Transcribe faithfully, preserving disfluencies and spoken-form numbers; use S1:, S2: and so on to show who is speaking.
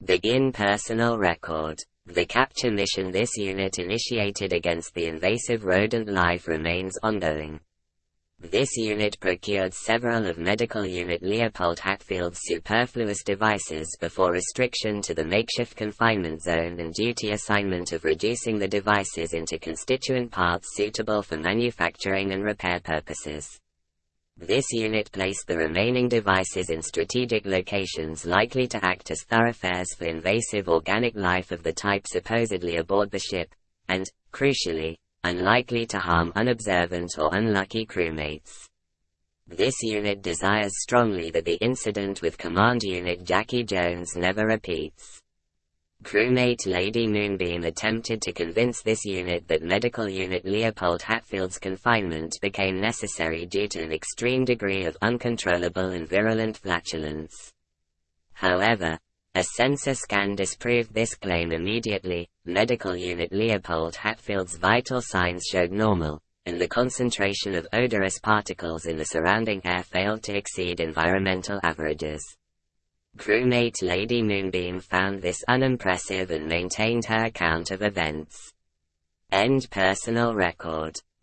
S1: Begin personal record. The capture mission this unit initiated against the invasive rodent life remains ongoing. This unit procured several of Medical Unit Leopold Hatfield's superfluous devices before restriction to the makeshift confinement zone and duty assignment of reducing the devices into constituent parts suitable for manufacturing and repair purposes. This unit placed the remaining devices in strategic locations likely to act as thoroughfares for invasive organic life of the type supposedly aboard the ship, and, crucially, unlikely to harm unobservant or unlucky crewmates. This unit desires strongly that the incident with Command Unit Jackie Jones never repeats. Crewmate Lady Moonbeam attempted to convince this unit that Medical Unit Leopold Hatfield's confinement became necessary due to an extreme degree of uncontrollable and virulent flatulence. However, a sensor scan disproved this claim immediately. Medical Unit Leopold Hatfield's vital signs showed normal, and the concentration of odorous particles in the surrounding air failed to exceed environmental averages. Crewmate Lady Moonbeam found this unimpressive and maintained her account of events. End personal record.